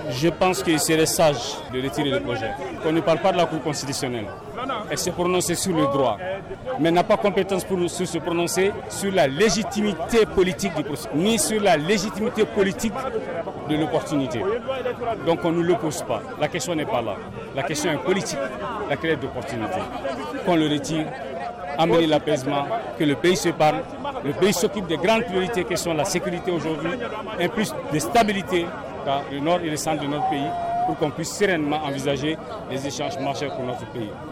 Je pense qu'il serait sage de retirer le projet. Qu'on ne parle pas de la Cour constitutionnelle. Elle s'est prononcée sur le droit, mais n'a pas compétence pour se prononcer sur la légitimité politique du processus, ni sur la légitimité politique de l'opportunité. Donc on ne l'oppose pas. La question n'est pas là. La question est politique, la question est d'opportunité. Qu'on le retire, amener l'apaisement, que le pays se parle, le pays s'occupe des grandes priorités qui sont la sécurité aujourd'hui, et plus de stabilité dans le nord et le centre de notre pays, pour qu'on puisse sereinement envisager les échanges marchés pour notre pays.